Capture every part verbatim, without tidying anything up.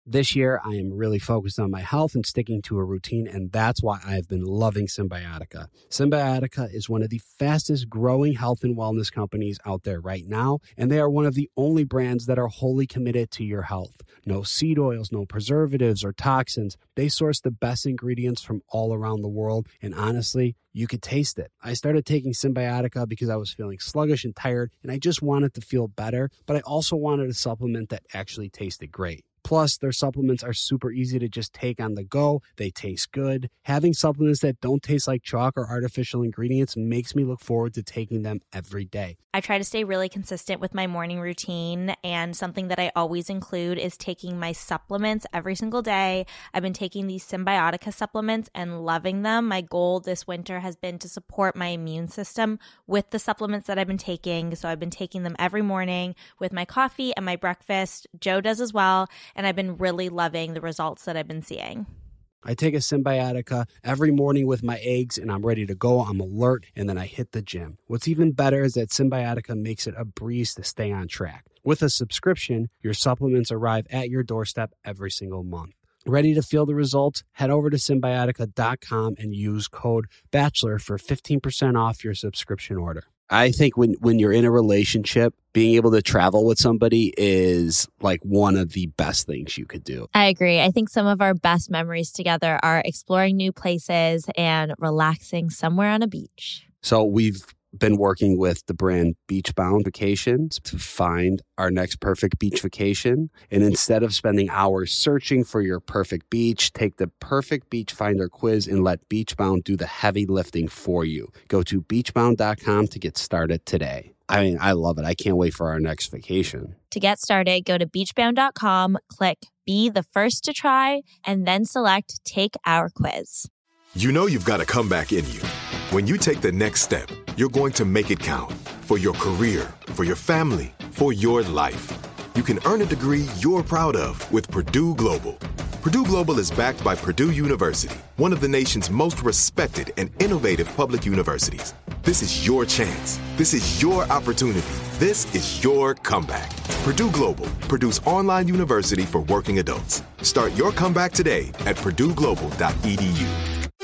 This year, I am really focused on my health and sticking to a routine, and that's why I've been loving Symbiotica. Symbiotica is one of the fastest growing health and wellness companies out there right now, and they are one of the only brands that are wholly committed to your health. No seed oils, no preservatives or toxins. They source the best ingredients from all around the world, and honestly, you could taste it. I started taking Symbiotica because I was feeling sluggish and tired, and I just wanted to feel better, but I also wanted a supplement that actually tasted great. Plus, their supplements are super easy to just take on the go. They taste good. Having supplements that don't taste like chalk or artificial ingredients makes me look forward to taking them every day. I try to stay really consistent with my morning routine, and something that I always include is taking my supplements every single day. I've been taking these Symbiotica supplements and loving them. My goal this winter has been to support my immune system with the supplements that I've been taking. So I've been taking them every morning with my coffee and my breakfast. Joe does as well. And I've been really loving the results that I've been seeing. I take a Symbiotica every morning with my eggs, and I'm ready to go. I'm alert, and then I hit the gym. What's even better is that Symbiotica makes it a breeze to stay on track. With a subscription, your supplements arrive at your doorstep every single month. Ready to feel the results? Head over to Symbiotica dot com and use code BACHELOR for fifteen percent off your subscription order. I think when, when you're in a relationship, being able to travel with somebody is like one of the best things you could do. I agree. I think some of our best memories together are exploring new places and relaxing somewhere on a beach. So we've been working with the brand Beachbound Vacations to find our next perfect beach vacation. And instead of spending hours searching for your perfect beach, take the perfect beach finder quiz and let Beachbound do the heavy lifting for you. Go to beachbound dot com to get started today. I mean, I love it. I can't wait for our next vacation. To get started, go to beachbound dot com, click Be the First to Try, and then select Take Our Quiz. You know you've got a comeback in you. When you take the next step, you're going to make it count for your career, for your family, for your life. You can earn a degree you're proud of with Purdue Global. Purdue Global is backed by Purdue University, one of the nation's most respected and innovative public universities. This is your chance. This is your opportunity. This is your comeback. Purdue Global, Purdue's online university for working adults. Start your comeback today at purdue global dot e d u.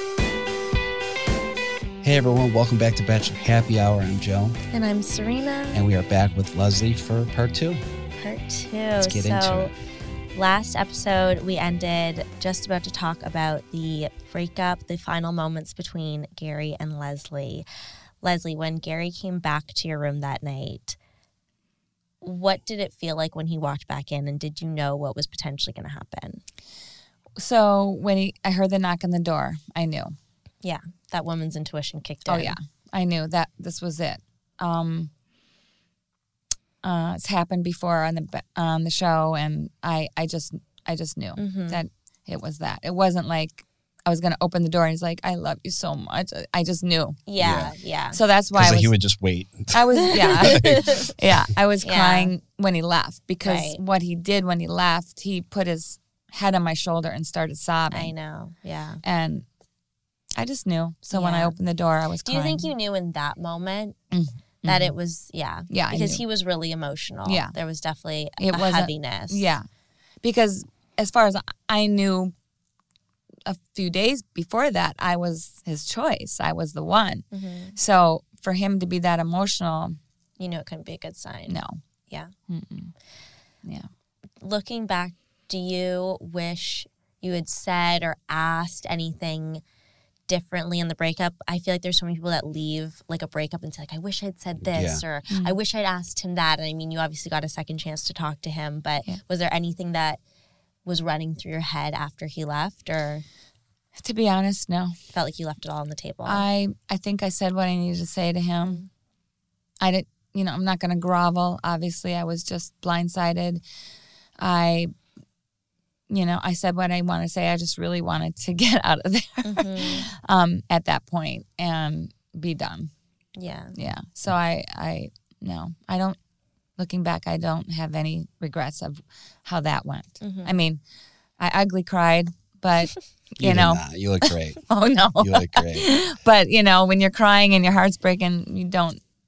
Hey everyone, welcome back to Bachelor Happy Hour. I'm Joe. And I'm Serena. And we are back with Leslie for part two. Part two. Let's get so, into it. Last episode, we ended just about to talk about the breakup, the final moments between Gary and Leslie. Leslie, when Gary came back to your room that night, what did it feel like when he walked back in, and did you know what was potentially going to happen? So when he, I heard the knock on the door, I knew. Yeah, that woman's intuition kicked in. Oh, yeah. I knew that this was it. Um, uh, it's happened before on the on the show, and I, I just I just knew mm-hmm. that it was that. It wasn't like I was going to open the door and he's like, I love you so much. I just knew. Yeah, yeah. yeah. So that's why I was, he would just wait. I was, yeah. yeah, I was Yeah. crying when he left because Right. what he did when he left, he put his head on my shoulder and started sobbing. I know, yeah. And I just knew. So when I Yeah. opened the door, I was Do crying. you think you knew in that moment Mm-hmm. that it was, yeah. Yeah, I Because knew. he was really emotional. Yeah. There was definitely It a wasn't- heaviness. Yeah. Because as far as I knew a few days before that, I was his choice. I was the one. Mm-hmm. So for him to be that emotional, You know it couldn't be a good sign. no. Yeah. Mm-mm. Yeah. Looking back, do you wish you had said or asked anything differently in the breakup? I feel like there's so many people that leave like a breakup and say like, I wish I'd said this Yeah. or Mm-hmm. I wish I'd asked him that. And I mean, you obviously got a second chance to talk to him, but Yeah. was there anything that was running through your head after he left, or To be honest, no. felt like you left it all on the table? I, I think I said what I needed to say to him. I didn't, you know, I'm not going to grovel. Obviously, I was just blindsided. I, you know, I said what I want to say. I just really wanted to get out of there Mhm. um, at that point and be done. Yeah. Yeah. So I, I, no, I don't, looking back, I don't have any regrets of how that went. Mhm. I mean, I ugly cried, but, you, did know, not. You look great. oh no. You look great. But, you know, when you're crying and your heart's breaking, you don't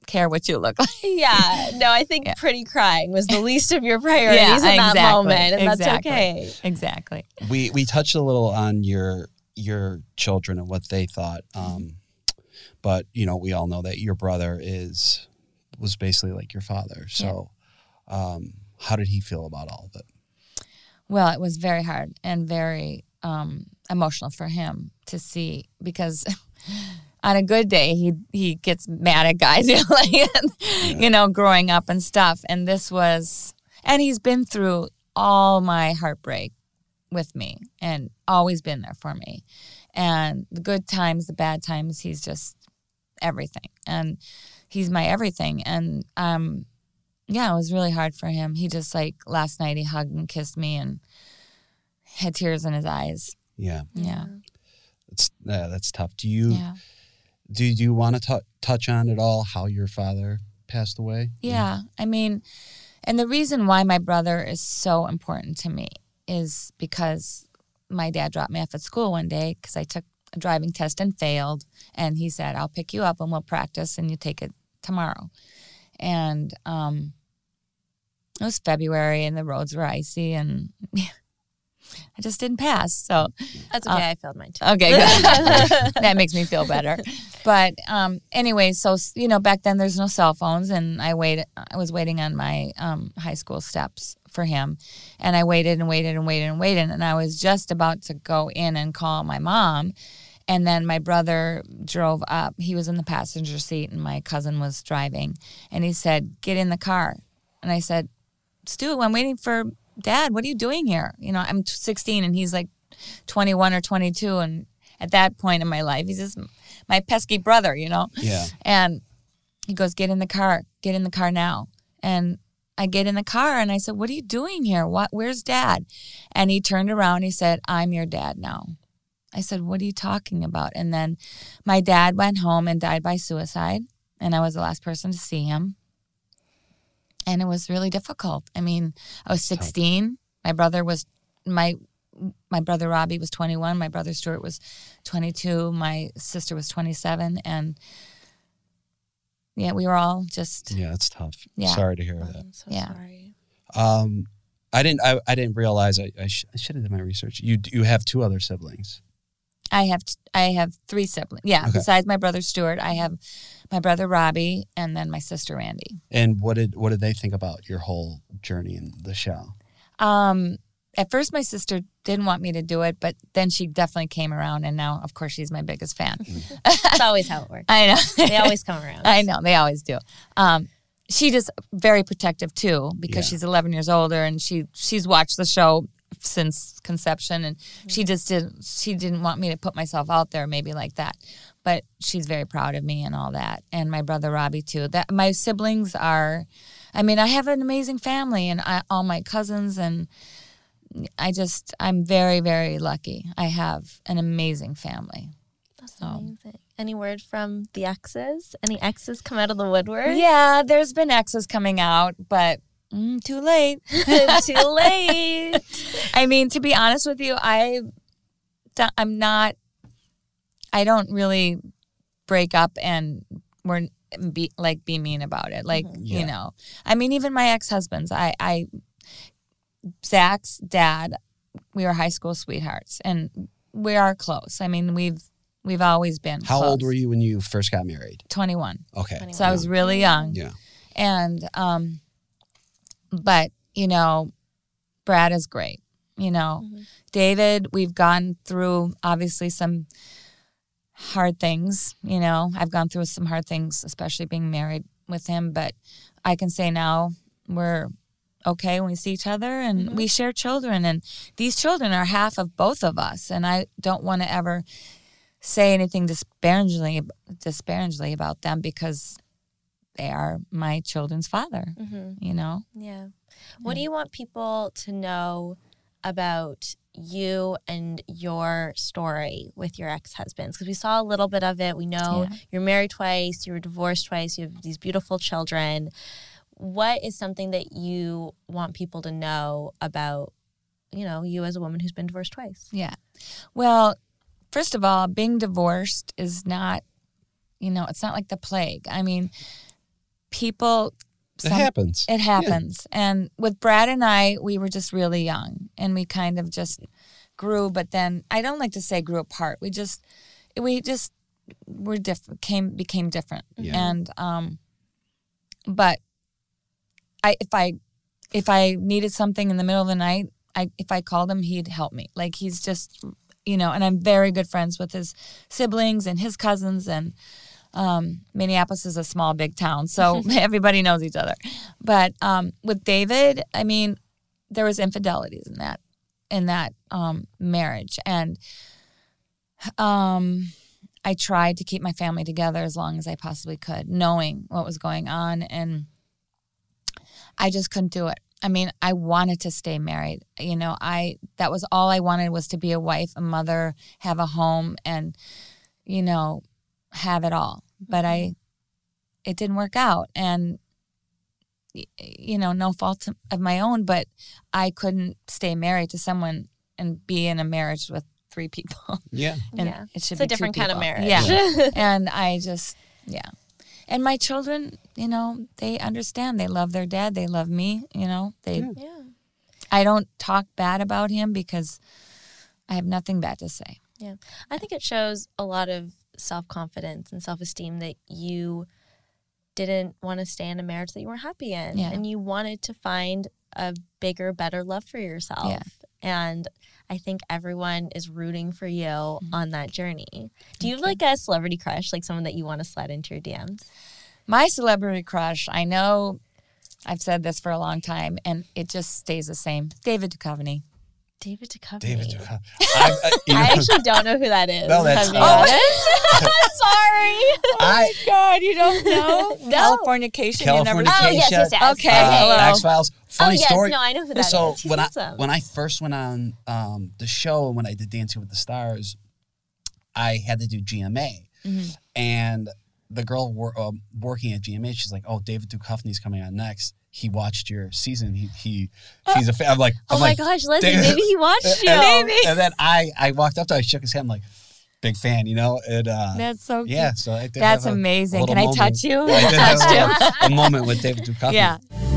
care what you look like. Yeah. No, I think Yeah. pretty crying was the least of your priorities Yeah, in that exactly, moment. And exactly. that's okay. Exactly. We we touched a little on your your children and what they thought, um, but you know we all know that your brother is was basically like your father. So, um, how did he feel about all of it? Well, it was very hard and very um, emotional for him to see because on a good day he he gets mad at guys, you know, like, yeah. you know, growing up and stuff. And this was, and he's been through all my heartbreak with me and always been there for me. And the good times, the bad times, he's just everything. And he's my everything. And um, yeah, it was really hard for him. He just like last night he hugged and kissed me and had tears in his eyes. Yeah, Yeah. it's yeah, that's tough. Do you Yeah. do you want to t- touch on at all how your father passed away? Yeah. I mean, and the reason why my brother is so important to me is because my dad dropped me off at school one day because I took a driving test and failed. And he said, I'll pick you up and we'll practice and you take it tomorrow. And um, it was February and the roads were icy and I just didn't pass. So That's okay. Uh, I failed mine too. okay, good. That makes me feel better. But um, anyway, so, you know, back then there's no cell phones and I waited, I was waiting on my um, high school steps for him. And I waited and waited and waited and waited. And I was just about to go in and call my mom. And then my brother drove up. He was in the passenger seat and my cousin was driving. And he said, get in the car. And I said, Stu, I'm waiting for Dad. What are you doing here? You know, I'm sixteen and he's like twenty-one or twenty-two. And at that point in my life, he's just my pesky brother, you know? Yeah. And he goes, get in the car. Get in the car now. And I get in the car and I said, what are you doing here? What? Where's Dad? And he turned around and he said, I'm your dad now. I said, what are you talking about? And then my dad went home and died by suicide. And I was the last person to see him. And it was really difficult. I mean, I was sixteen. My brother was, my my brother Robbie was twenty-one. My brother Stuart was twenty-two. My sister was twenty-seven. And yeah, we were all just, Yeah, it's tough. Yeah. Sorry to hear that. I'm so Yeah. sorry. Um, I didn't. I, I didn't realize. I I, sh- I should have done my research. You you have two other siblings. I have I have three siblings. Yeah, Okay. besides my brother Stuart, I have my brother Robbie and then my sister Randy. And what did what did they think about your whole journey in the show? Um, at first, my sister didn't want me to do it, but then she definitely came around, and now, of course, she's my biggest fan. That's always how it works. I know. They always come around. I know. They always do. Um, she just very protective, too, because Yeah. she's eleven years older, and she she's watched the show since conception, and she just didn't she didn't want me to put myself out there maybe like that. But she's very proud of me and all that. And my brother Robbie, too. That my siblings are, I mean, I have an amazing family, and I, all my cousins, and I just, I'm very, very lucky. I have an amazing family. That's So. amazing. Any word from the exes? Any exes come out of the woodwork? Yeah, there's been exes coming out, but mm, too late. Too late. I mean, to be honest with you, I, I'm not, I don't really break up and we're be like be mean about it. Like, Yeah. you know, I mean, even my ex-husbands, I, I, Zach's dad, we were high school sweethearts and we are close. I mean, we've, we've always been How close. old were you when you first got married? twenty-one. Okay. So I was really young. Yeah. And, um, but, you know, Brad is great. You know, Mm-hmm. David, we've gone through obviously some hard things. You know, I've gone through some hard things, especially being married with him. But I can say now we're okay when we see each other and Mm-hmm. we share children. And these children are half of both of us. And I don't want to ever say anything disparagingly, disparagingly about them because they are my children's father, Mm-hmm. you know? Yeah. What do you want people to know about you and your story with your ex-husbands? Because we saw a little bit of it. We know Yeah. you're married twice, you were divorced twice, you have these beautiful children. What is something that you want people to know about, you know, you as a woman who's been divorced twice? Yeah. Well, first of all, being divorced is not, you know, it's not like the plague. I mean, people. It happens. It happens. Yeah. And with Brad and I, we were just really young, and we kind of just grew. But then I don't like to say grew apart. We just, we just were different. Came became different. Yeah. And um, but I if I if I needed something in the middle of the night, I if I called him, he'd help me. Like he's just, you know. And I'm very good friends with his siblings and his cousins and. Um, Minneapolis is a small, big town, so everybody knows each other. But um, with David, I mean, there was infidelities in that in that um, marriage, and um, I tried to keep my family together as long as I possibly could, knowing what was going on, and I just couldn't do it. I mean, I wanted to stay married. You know, I that was all I wanted was to be a wife, a mother, have a home, and you know. have it all, but I, it didn't work out, and you know, no fault of my own, but I couldn't stay married to someone and be in a marriage with three people. Yeah, and yeah. it should it's be a different two kind people. of marriage. Yeah, and I just yeah, and my children, you know, they understand. They love their dad. They love me. You know, they. Yeah. yeah. I don't talk bad about him because I have nothing bad to say. Yeah, I think it shows a lot of self-confidence and self-esteem that you didn't want to stay in a marriage that you weren't happy in, yeah. and you wanted to find a bigger, better love for yourself. Yeah. And I think everyone is rooting for you mm-hmm. on that journey. Do you have okay. like a celebrity crush, like someone that you want to slide into your D Ms? My celebrity crush, I know I've said this for a long time, and it just stays the same. David Duchovny. David Duchovny. David Duchovny. I, I, you know, I actually don't know who that is. No, that's. To be Oh, honest. Sorry. Oh my God, you don't know? No. Californication. You never. Californication. Oh yes, yes, yes. Okay. Uh, Hello. X-Files. Funny oh yes, story. no, I know who that so is. He's when awesome. I when I first went on um, the show and when I did Dancing with the Stars, I had to do G M A, Mm-hmm. and the girl wor- uh, working at G M A, she's like, "Oh, David Duchovny's coming on next. He watched your season. He he he's a fan." I'm like, oh I'm my like, gosh, Leslie, David- maybe he watched you. and, Maybe. and then I I walked up to him, I shook his hand, I'm like, big fan, you know. And uh, That's so cute. yeah, so I did That's have a, amazing. a Can I moment. touch you? I did Touched have him. a, a moment with David Duchovny. Yeah.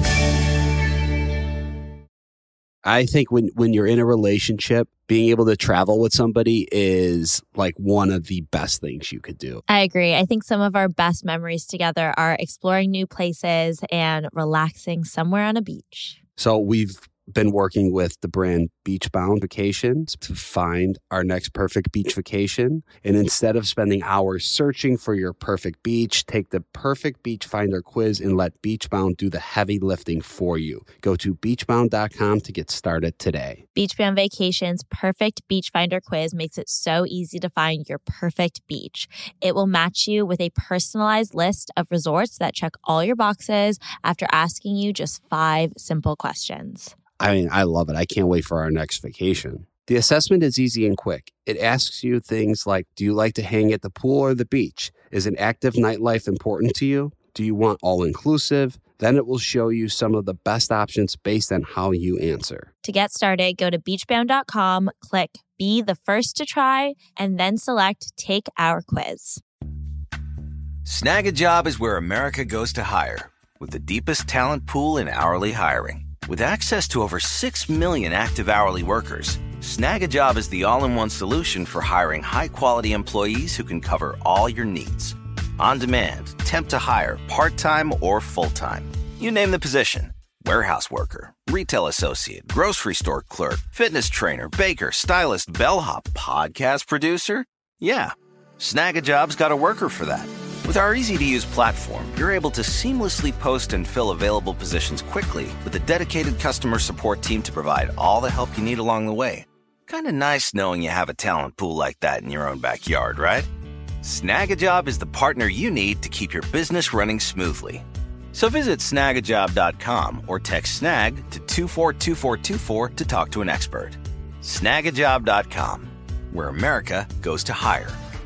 I think when, when you're in a relationship, being able to travel with somebody is like one of the best things you could do. I agree. I think some of our best memories together are exploring new places and relaxing somewhere on a beach. So we've been working with the brand Beachbound Vacations to find our next perfect beach vacation. And instead of spending hours searching for your perfect beach, take the perfect beach finder quiz and let Beachbound do the heavy lifting for you. Go to beachbound dot com to get started today. Beachbound Vacations Perfect Beach Finder quiz makes it so easy to find your perfect beach. It will match you with a personalized list of resorts that check all your boxes after asking you just five simple questions. I mean, I love it. I can't wait for our next vacation. The assessment is easy and quick. It asks you things like, do you like to hang at the pool or the beach? Is an active nightlife important to you? Do you want all-inclusive? Then it will show you some of the best options based on how you answer. To get started, go to beachbound dot com, click Be the First to Try, and then select Take Our Quiz. Snag a Job is where America goes to hire, with the deepest talent pool in hourly hiring. With access to over six million active hourly workers, Snag a Job is the all-in-one solution for hiring high-quality employees who can cover all your needs. On demand, temp to hire, part-time or full-time. You name the position. Warehouse worker, retail associate, grocery store clerk, fitness trainer, baker, stylist, bellhop, podcast producer. Yeah, Snag a Job's got a worker for that. With our easy-to-use platform, you're able to seamlessly post and fill available positions quickly with a dedicated customer support team to provide all the help you need along the way. Kind of nice knowing you have a talent pool like that in your own backyard, right? Snag a Job is the partner you need to keep your business running smoothly. So visit snag a job dot com or text SNAG to two four two four two four to talk to an expert. snag a job dot com, where America goes to hire.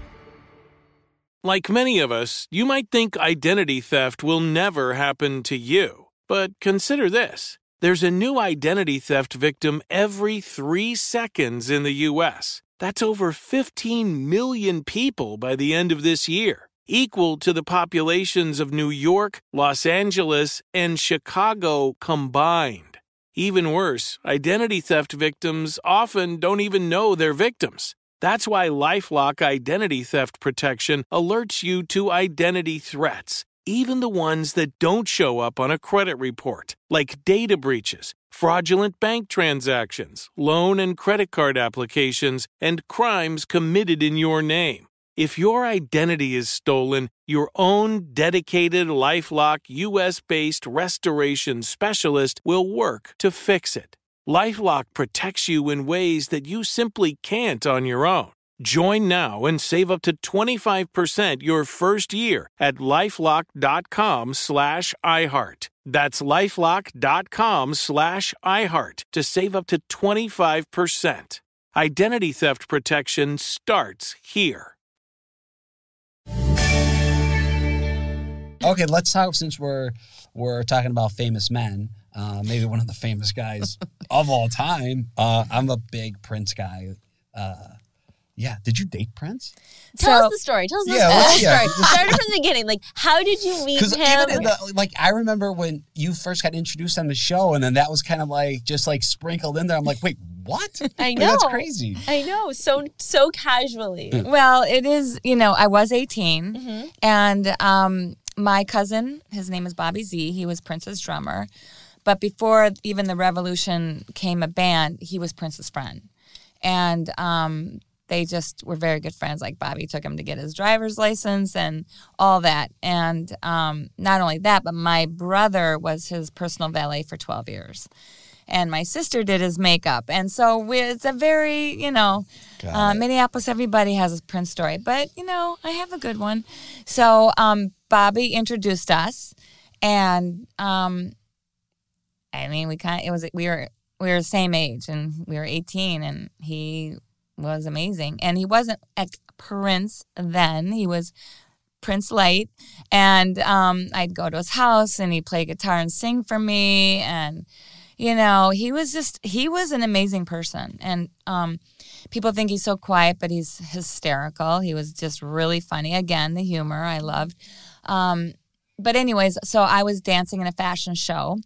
Like many of us, you might think identity theft will never happen to you. But consider this. There's a new identity theft victim every three seconds in the U S. That's over fifteen million people by the end of this year. equal to the populations of New York, Los Angeles, and Chicago combined. Even worse, identity theft victims often don't even know they're victims. That's why LifeLock Identity Theft Protection alerts you to identity threats, even the ones that don't show up on a credit report, like data breaches, fraudulent bank transactions, loan and credit card applications, and crimes committed in your name. If your identity is stolen, your own dedicated LifeLock U S-based restoration specialist will work to fix it. LifeLock protects you in ways that you simply can't on your own. Join now and save up to twenty-five percent your first year at LifeLock.com slash iHeart. That's LifeLock.com slash iHeart to save up to twenty-five percent. Identity theft protection starts here. Okay, let's talk, since we're we're talking about famous men, uh, maybe one of the famous guys of all time. Uh, I'm a big Prince guy. Uh, yeah, did you date Prince? Tell So- us the story. Tell us the Yeah, well, yeah. story. Start it from the beginning. Like, how did you meet Because him? even in the, like, I remember when you first got introduced on the show, and then that was kind of like just like sprinkled in there. I'm like, wait, what? I Like, know. that's crazy. I know, so so casually. Well, it is, you know, I was eighteen, Mm-hmm. and um, my cousin, his name is Bobby Z, he was Prince's drummer. But before even the Revolution came a band, he was Prince's friend. And um, they just were very good friends. Like, Bobby took him to get his driver's license and all that. And um, not only that, but my brother was his personal valet for twelve years. And my sister did his makeup. And so we, it's a very, you know, uh, Minneapolis, everybody has a Prince story. But, you know, I have a good one. So um, Bobby introduced us. And, um, I mean, we kind of, it was, we were, we were the same age. And we were eighteen. And he was amazing. And he wasn't a Prince then. He was Prince Light. And um, I'd go to his house and he'd play guitar and sing for me. And, you know, he was just, he was an amazing person. And um, people think he's so quiet, but he's hysterical. He was just really funny. Again, the humor I loved. Um, but anyways, so I was dancing in a fashion show.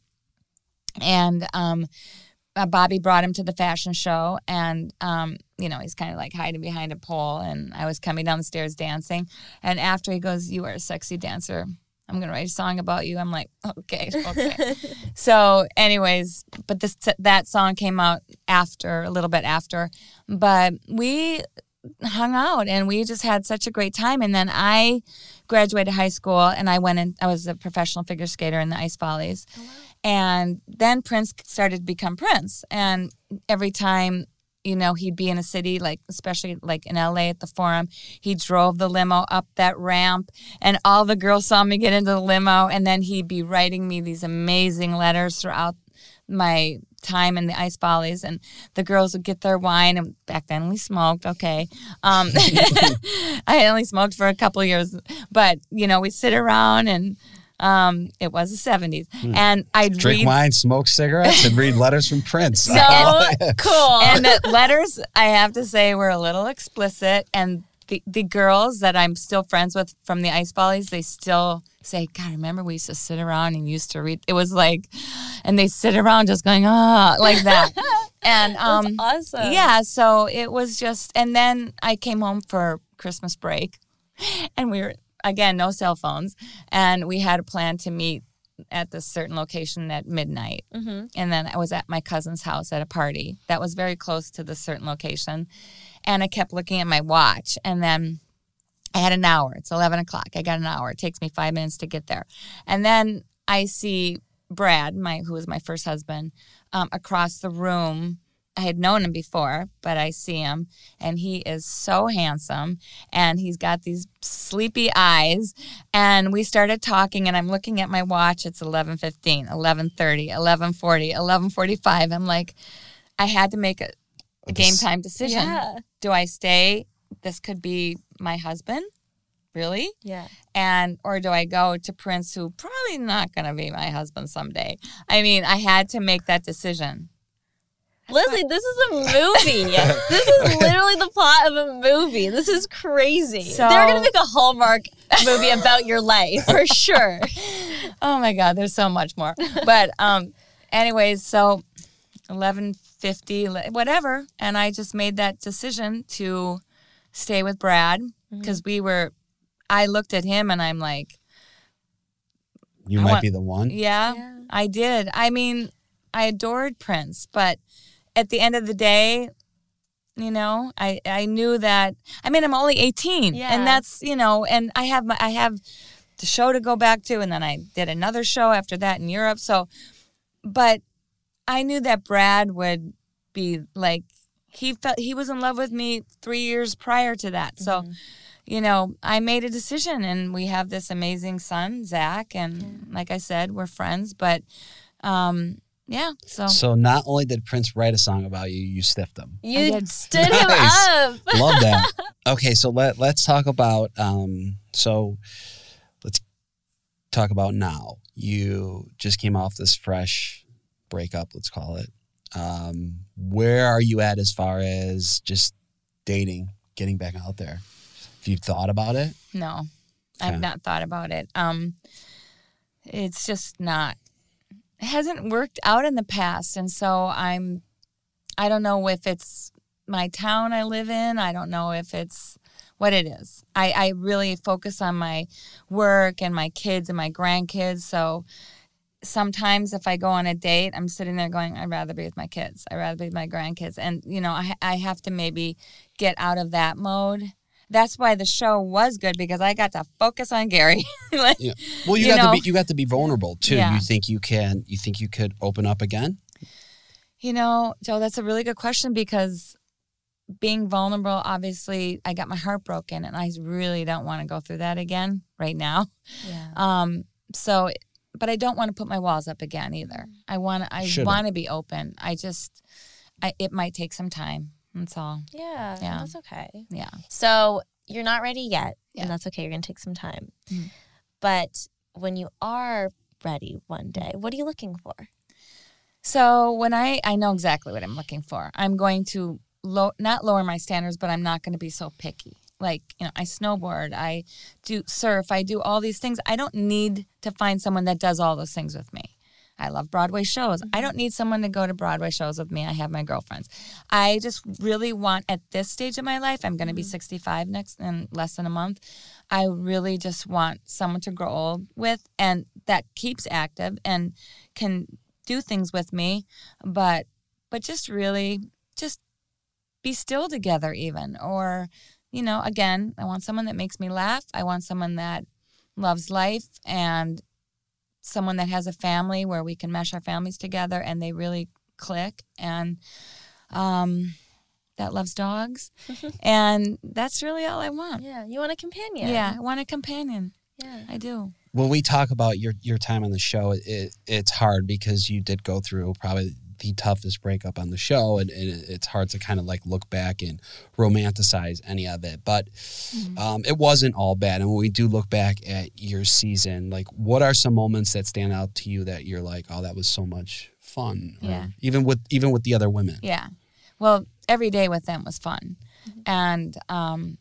And um, uh, Bobby brought him to the fashion show. And, um, you know, he's kind of like hiding behind a pole. And I was coming down the stairs dancing. And after he goes, "You are a sexy dancer. I'm going to write a song about you." I'm like, okay, okay. So anyways, but this that song came out after, a little bit after. But we hung out and we just had such a great time. And then I graduated high school and I went in, I was a professional figure skater in the Ice Follies. Oh, wow. And then Prince started to become Prince. And every time, you know, he'd be in a city, like especially like in L A at the Forum, he drove the limo up that ramp and all the girls saw me get into the limo, and then he'd be writing me these amazing letters throughout my time in the Ice Follies, and the girls would get their wine, and back then we smoked, okay. Um, I had only smoked for a couple of years, but, you know, we'd sit around and Um, it was the seventies. Hmm. And I'd drink read, wine, smoke cigarettes, and read letters from Prince. So cool. And the letters, I have to say, were a little explicit. And the, the girls that I'm still friends with from the Ice Follies, they still say, "God, remember we used to sit around and used to read." It was like, and they sit around just going, ah, like that. And um, that's awesome. Yeah, so it was just, and then I came home for Christmas break, and we were, again, no cell phones, and we had a plan to meet at this certain location at midnight. Mm-hmm. And then I was at my cousin's house at a party that was very close to this certain location. And I kept looking at my watch, and then I had an hour. It's eleven o'clock. I got an hour. It takes me five minutes to get there. And then I see Brad, my who was my first husband, um, across the room. I had known him before, but I see him, and he is so handsome, and he's got these sleepy eyes, and we started talking, and I'm looking at my watch. It's eleven fifteen, eleven thirty, eleven forty, eleven forty-five. I'm like, I had to make a, a game time decision. Yeah. Do I stay? This could be my husband. Really? Yeah. And or do I go to Prince, who probably not going to be my husband someday? I mean, I had to make that decision. Leslie, this is a movie. This is literally the plot of a movie. This is crazy. So- They're going to make a Hallmark movie about your life for sure. Oh my God, there's so much more. But um, anyways, so eleven fifty, whatever, and I just made that decision to stay with Brad because mm-hmm. we were. I looked at him and I'm like, you I might want, be the one. Yeah, yeah, I did. I mean, I adored Prince, but at the end of the day, you know, I, I knew that. I mean, I'm only eighteen, yeah. and that's you know, and I have my I have the show to go back to, and then I did another show after that in Europe. So, but I knew that Brad would be like he felt he was in love with me three years prior to that. So. Mm-hmm. You know, I made a decision, and we have this amazing son, Zach, and yeah. like I said, we're friends. But, um, yeah, so so not only did Prince write a song about you, you stiffed him. You stood him nice. up. Love that. Okay, so let let's talk about. Um, so let's talk about now. You just came off this fresh breakup, let's call it. Um, where are you at as far as just dating, getting back out there? Have you thought about it? No, okay. I've not thought about it. Um, it's just not, it hasn't worked out in the past. And so I'm, I don't know if it's my town I live in. I don't know if it's what it is. I, I really focus on my work and my kids and my grandkids. So sometimes if I go on a date, I'm sitting there going, I'd rather be with my kids. I'd rather be with my grandkids. And, you know, I, I have to maybe get out of that mode. That's why the show was good because I got to focus on Gary. like, yeah. Well, you, you got know, to be you got to be vulnerable too. Yeah. You think you can? You think you could open up again? You know, Joe, that's a really good question because being vulnerable, obviously, I got my heart broken, and I really don't want to go through that again right now. Yeah. Um. So, but I don't want to put my walls up again either. I want I Should've. want to be open. I just, I it might take some time. That's all. Yeah, yeah, that's okay. Yeah. So you're not ready yet, yeah. and that's okay. You're going to take some time. Mm. But when you are ready one day, what are you looking for? So when I, I know exactly what I'm looking for. I'm going to low, not lower my standards, but I'm not going to be so picky. Like, you know, I snowboard, I do surf, I do all these things. I don't need to find someone that does all those things with me. I love Broadway shows. I don't need someone to go to Broadway shows with me. I have my girlfriends. I just really want, at this stage of my life, I'm going to be sixty-five next in less than a month. I really just want someone to grow old with and that keeps active and can do things with me, but but just really just be still together even. Or, you know, again, I want someone that makes me laugh. I want someone that loves life and someone that has a family where we can mesh our families together and they really click, and um, that loves dogs. And that's really all I want. Yeah, you want a companion. Yeah, I want a companion. Yeah, I do. When we talk about your, your time on the show, it, it's hard because you did go through probably the toughest breakup on the show, and, and it's hard to kind of like look back and romanticize any of it. But mm-hmm. um, it wasn't all bad. And when we do look back at your season, like what are some moments that stand out to you that you're like, oh, that was so much fun? Or yeah. Even with even with the other women. Yeah. Well, every day with them was fun, mm-hmm. and um,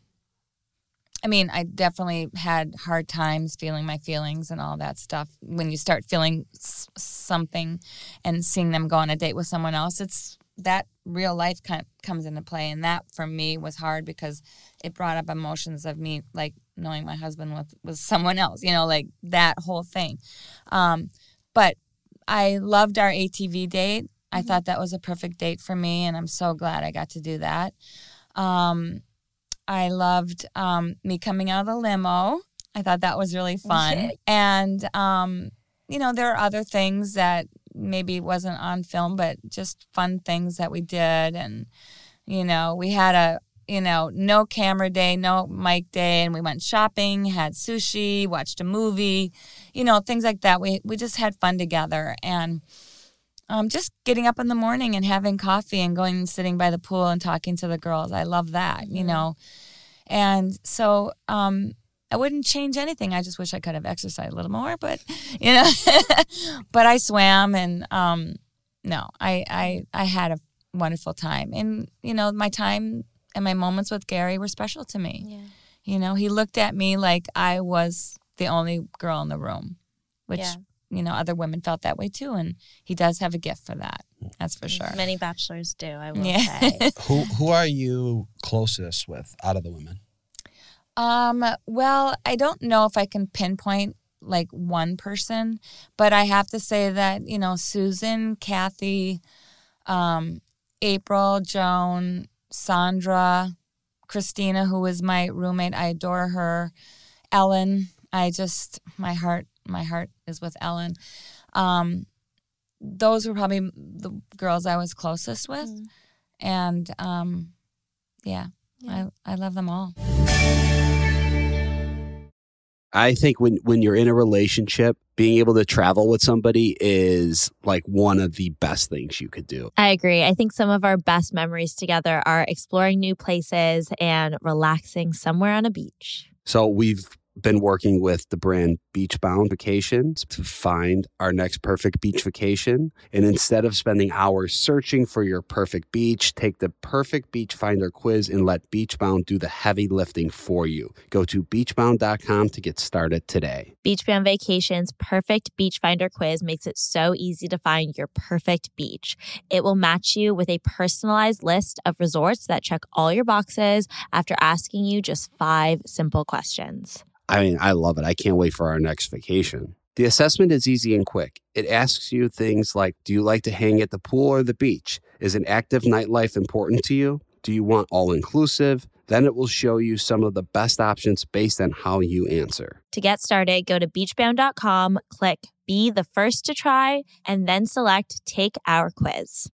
I mean, I definitely had hard times feeling my feelings and all that stuff. When you start feeling s- something and seeing them go on a date with someone else, it's that real life kind of comes into play. And that for me was hard because it brought up emotions of me, like knowing my husband was, was someone else, you know, like that whole thing. Um, but I loved our A T V date. Mm-hmm. I thought that was a perfect date for me, and I'm so glad I got to do that. Um, I loved um, me coming out of the limo. I thought that was really fun. And, um, you know, there are other things that maybe wasn't on film, but just fun things that we did. And, you know, we had a, you know, no camera day, no mic day, and we went shopping, had sushi, watched a movie, you know, things like that. We, we just had fun together. And um, just getting up in the morning and having coffee and going and sitting by the pool and talking to the girls. I love that, mm-hmm. you know. And so um, I wouldn't change anything. I just wish I could have exercised a little more, but, you know, but I swam and um, no, I, I, I had a wonderful time. And, you know, my time and my moments with Gary were special to me. Yeah. You know, he looked at me like I was the only girl in the room, which, Yeah. you know, other women felt that way too. And he does have a gift for that. That's for sure. Many bachelors do, I will Yeah. say. Who who are you closest with out of the women? Um, well, I don't know if I can pinpoint like one person, but I have to say that, you know, Susan, Kathy, um, April, Joan, Sandra, Christina, who was my roommate, I adore her. Ellen, I just, my heart, my heart is with Ellen. Um, those were probably the girls I was closest with. Mm. And, um, yeah, Yeah. I, I love them all. I think when, when you're in a relationship, being able to travel with somebody is like one of the best things you could do. I agree. I think some of our best memories together are exploring new places and relaxing somewhere on a beach. So we've been working with the brand Beachbound Vacations to find our next perfect beach vacation. And instead of spending hours searching for your perfect beach, take the perfect beach finder quiz and let Beachbound do the heavy lifting for you. Go to beachbound dot com to get started today. Beachbound Vacations Perfect Beach Finder quiz makes it so easy to find your perfect beach. It will match you with a personalized list of resorts that check all your boxes after asking you just five simple questions. I mean, I love it. I can't wait for our next vacation. The assessment is easy and quick. It asks you things like, do you like to hang at the pool or the beach? Is an active nightlife important to you? Do you want all-inclusive? Then it will show you some of the best options based on how you answer. To get started, go to beachbound dot com, click Be the First to Try, and then select Take Our Quiz.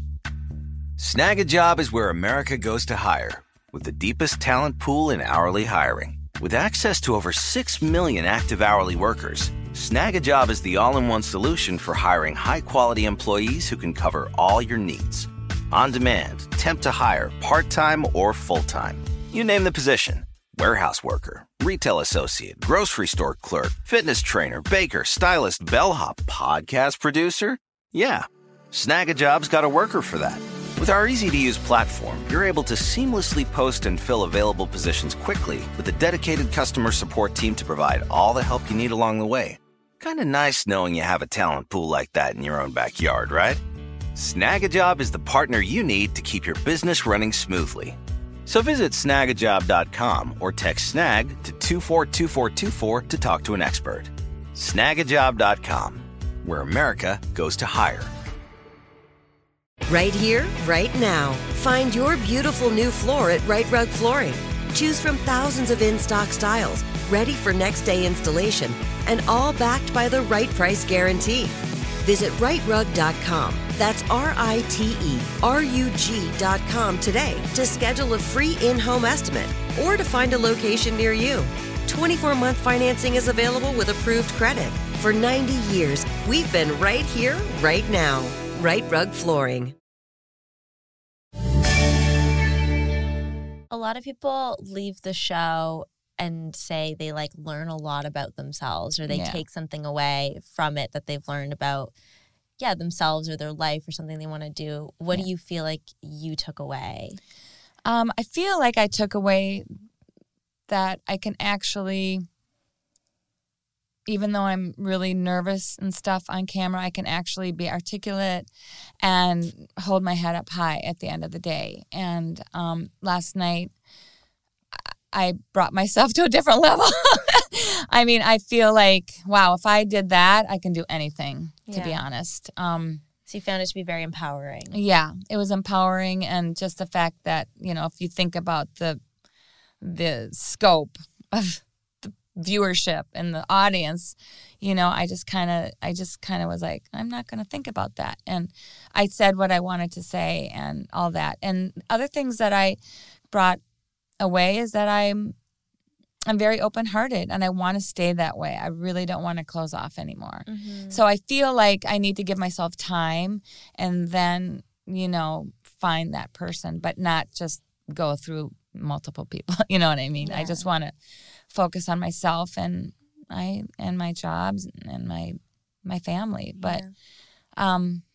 Snag a Job is where America goes to hire, with the deepest talent pool in hourly hiring. With access to over six million active hourly workers, Snag a Job is the all-in-one solution for hiring high-quality employees who can cover all your needs. On demand, temp to hire, part-time or full-time. You name the position. Warehouse worker, retail associate, grocery store clerk, fitness trainer, baker, stylist, bellhop, podcast producer. Yeah, Snag a Job's got a worker for that. With our easy-to-use platform, you're able to seamlessly post and fill available positions quickly with a dedicated customer support team to provide all the help you need along the way. Kind of nice knowing you have a talent pool like that in your own backyard, right? Snag a Job is the partner you need to keep your business running smoothly. So visit snag a job dot com or text SNAG to two four two four two four to talk to an expert. snag a job dot com, where America goes to hire. Right here, right now. Find your beautiful new floor at Right Rug Flooring. Choose from thousands of in-stock styles, ready for next day installation, and all backed by the right price guarantee. Visit right rug dot com. That's R I T E R U G dot com today to schedule a free in-home estimate or to find a location near you. twenty-four month financing is available with approved credit. For ninety years, we've been right here, right now. Right Rug Flooring. A lot of people leave the show and say they like learn a lot about themselves, or they Yeah. take something away from it that they've learned about, yeah, themselves or their life or something they want to do. What Yeah. do you feel like you took away? Um, I feel like I took away that I can actually, even though I'm really nervous and stuff on camera, I can actually be articulate and hold my head up high at the end of the day. And um, last night, I brought myself to a different level. I mean, I feel like, wow, if I did that, I can do anything, to be Yeah. honest. Um, So you found it to be very empowering. yeah, it was empowering, and just the fact that, you know, if you think about the the scope of the viewership and the audience, you know, I just kind of I just kind of was like, I'm not going to think about that. And I said what I wanted to say and all that. And other things that I brought away is that I'm I'm very open-hearted, and I want to stay that way. I really don't want to close off anymore. Mm-hmm. So I feel like I need to give myself time and then, you know, find that person, but not just go through multiple people. You know what I mean? I Yeah. just want to focus on myself and I and my jobs and my my family. But um,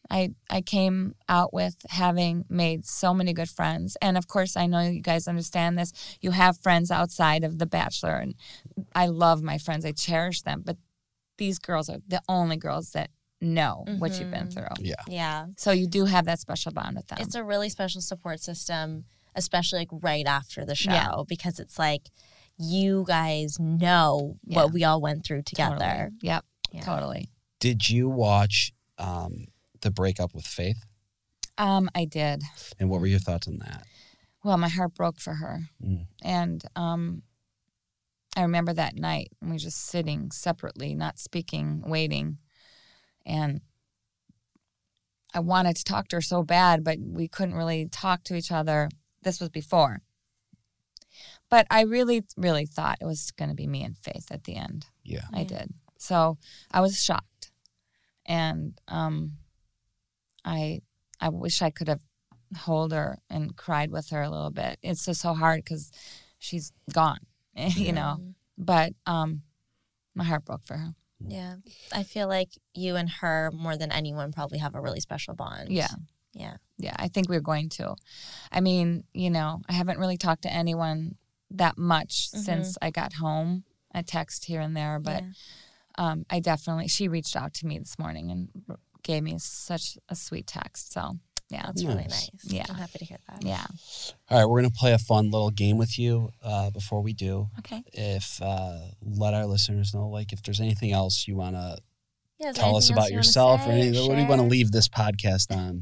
I I came out with having made so many good friends. And of course, I know you guys understand this. You have friends outside of The Bachelor, and I love my friends. I cherish them. But these girls are the only girls that know mm-hmm. what you've been through. Yeah. Yeah. So you do have that special bond with them. It's a really special support system, especially like right after the show, Yeah. because it's like you guys know Yeah. what we all went through together. Totally. Yep. Yeah. Totally. Did you watch um, the breakup with Faith? Um, I did. And what were your thoughts on that? Well, my heart broke for her. Mm. And um, I remember that night, and we were just sitting separately, not speaking, waiting. And I wanted to talk to her so bad, but we couldn't really talk to each other. This was before. But I really, really thought it was going to be me and Faith at the end. Yeah. I did. So I was shocked. And um, I I wish I could have held her and cried with her a little bit. It's just so hard because she's gone, you Yeah. know. But um, my heart broke for her. Yeah. I feel like you and her, more than anyone, probably have a really special bond. Yeah. Yeah. Yeah, I think we're going to. I mean, you know, I haven't really talked to anyone that much Mhm. since I got home. I text here and there, but Yeah. um, I definitely, she reached out to me this morning and gave me such a sweet text. So, yeah. That's really Nice. nice. Yeah. I'm happy to hear that. Yeah. All right, we're going to play a fun little game with you uh, before we do. Okay. If uh, let our listeners know, like, if there's anything else you want to Yeah, is there tell us anything about else you wanna yourself or say anything, what do you want to share? leave this podcast on?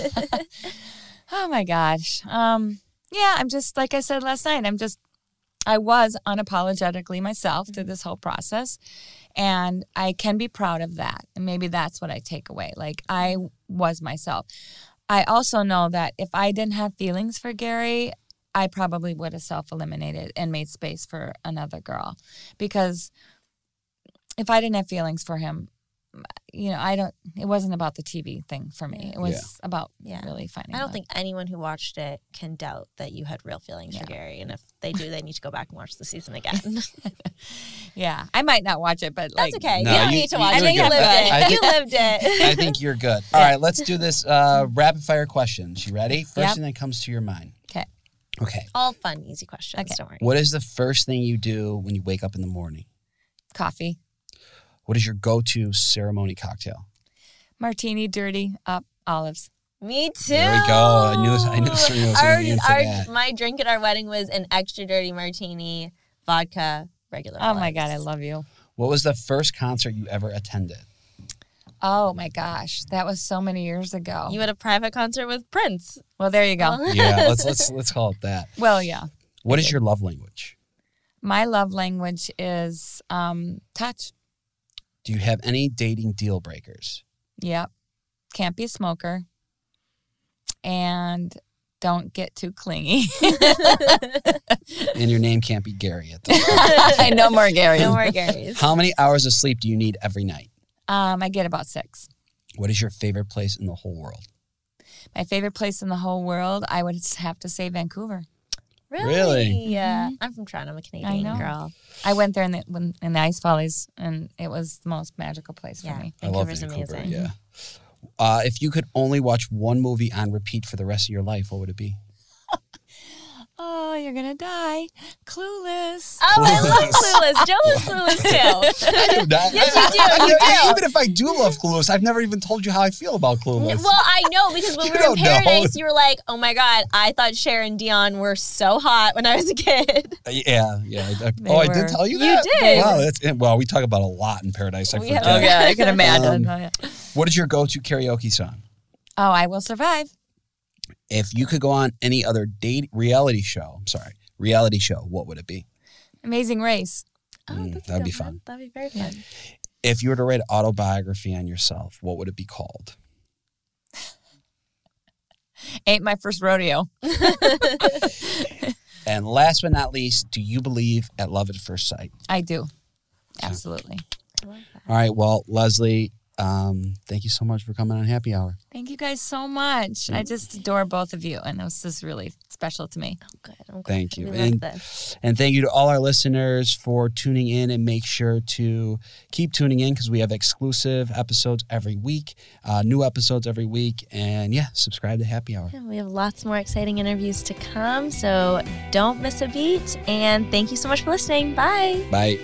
Oh my gosh. Um, yeah, I'm just, like I said last night, I'm just, I was unapologetically myself through this whole process. And I can be proud of that. And maybe that's what I take away. Like, I was myself. I also know that if I didn't have feelings for Gary, I probably would have self-eliminated and made space for another girl. Because if I didn't have feelings for him, you know, I don't, it wasn't about the T V thing for me. It was Yeah. about Yeah. really finding I don't love. think anyone who watched it can doubt that you had real feelings for Yeah. Gary. And if they do, they need to go back and watch the season again. Yeah, I might not watch it, but like, That's okay. No, you don't you- need to you- watch you're it. You good. lived I it. think- You lived it. I think you're good. All right, let's do this uh, rapid fire questions. You ready? First Yep. thing that comes to your mind. Okay. Okay. All fun, easy questions. Okay. Don't worry. What is the first thing you do when you wake up in the morning? Coffee, What is your go-to ceremony cocktail? martini, dirty, up, olives. Me too. There we go. I knew- I knew Serena was gonna Our- be into our- that. My drink at our wedding was an extra dirty martini, vodka, regular. Oh my God, I olives. love you. What was the first concert you ever attended? Oh my gosh, that was so many years ago. You had a private concert with Prince. well, there you go. Yeah, let's let's let's call it that. Well, yeah. What is your love language? My love language is um, touch. Do you have any dating deal breakers? Yep. Can't be a smoker. And don't get too clingy. And your name can't be Gary at this I know more Gary. No more Garys. How many hours of sleep do you need every night? Um, I get about six. What is your favorite place in the whole world? My favorite place in the whole world, I would have to say Vancouver. Really? Really? Yeah. I'm from Toronto. I'm a Canadian know. girl. I went there in the when, in the ice valleys, and it was the most magical place for Yeah. me. I love Vancouver's Vancouver. amazing. Yeah. Uh, if you could only watch one movie on repeat for the rest of your life, what would it be? Oh, you're gonna die. Clueless. Oh, I love Clueless. Joe loves Clueless too. I do not. Yes, you do. I- You I- do. Even if I do love Clueless, I've never even told you how I feel about Clueless. Well, I know because when You we were in don't know. Paradise, you were like, "Oh my God, I thought Cher and Dion were so hot when I was a kid." yeah, yeah. I- They oh, I were. did tell you You that? did. Wow, that's well. We talk about a lot in Paradise. I We forget. have- Yeah, I can imagine. Um, What is your go-to karaoke song? Oh, I Will Survive. If you could go on any other date reality show, I'm sorry, reality show, what would it be? Amazing Race. Oh, Mm, that's a that'd good be fun. one. That'd be very fun. If you were to write an autobiography on yourself, what would it be called? Ain't my first rodeo. And last but not least, do you believe at love at first sight? I do. Absolutely. All right. Well, Leslie, um, thank you so much for coming on Happy Hour. Thank you guys so much. I just adore both of you, and this is really special to me. Oh, good. I'm glad. Thank you. We love And, this. and thank you to all our listeners for tuning in, and make sure to keep tuning in because we have exclusive episodes every week, uh, new episodes every week. And yeah, subscribe to Happy Hour. Yeah, we have lots more exciting interviews to come, so don't miss a beat. And thank you so much for listening. Bye. Bye.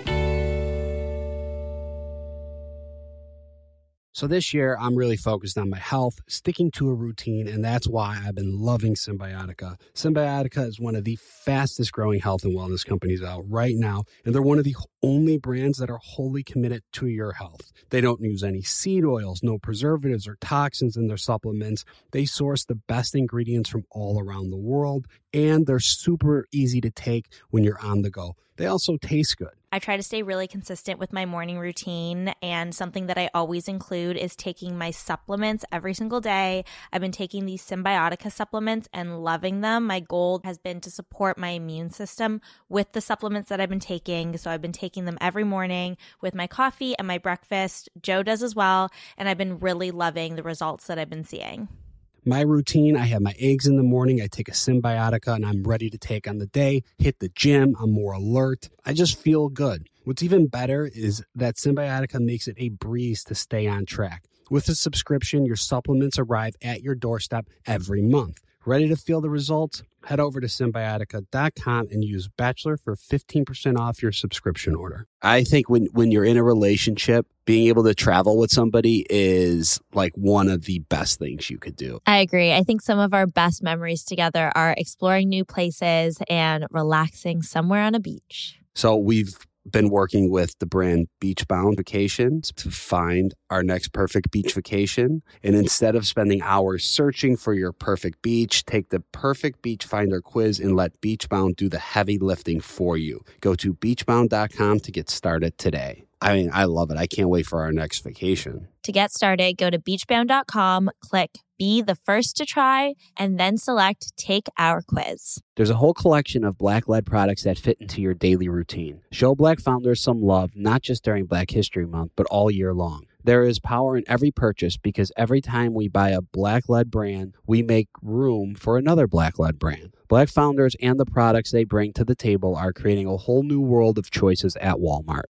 So this year, I'm really focused on my health, sticking to a routine, and that's why I've been loving Symbiotica. Symbiotica is one of the fastest growing health and wellness companies out right now, and they're one of the only brands that are wholly committed to your health. They don't use any seed oils, no preservatives or toxins in their supplements. They source the best ingredients from all around the world, and they're super easy to take when you're on the go. They also taste good. I try to stay really consistent with my morning routine, and something that I always include is taking my supplements every single day. I've been taking these Symbiotica supplements and loving them. My goal has been to support my immune system with the supplements that I've been taking. So I've been taking them every morning with my coffee and my breakfast. Joe does as well, and I've been really loving the results that I've been seeing. My routine, I have my eggs in the morning, I take a Symbiotica, and I'm ready to take on the day, hit the gym, I'm more alert. I just feel good. What's even better is that Symbiotica makes it a breeze to stay on track. With a subscription, your supplements arrive at your doorstep every month. Ready to feel the results? Head over to Symbiotica dot com and use Bachelor for fifteen percent off your subscription order. I think when, when you're in a relationship, being able to travel with somebody is like one of the best things you could do. I agree. I think some of our best memories together are exploring new places and relaxing somewhere on a beach. So we've been working with the brand Beachbound Vacations to find our next perfect beach vacation. And instead of spending hours searching for your perfect beach, take the perfect beach finder quiz and let Beachbound do the heavy lifting for you. Go to beachbound dot com to get started today. I mean, I love it. I can't wait for our next vacation. To get started, go to beachbound dot com, click Be the First to Try, and then select Take Our Quiz. There's a whole collection of Black-led products that fit into your daily routine. Show Black founders some love, not just during Black History Month, but all year long. There is power in every purchase because every time we buy a Black-led brand, we make room for another Black-led brand. Black founders and the products they bring to the table are creating a whole new world of choices at Walmart.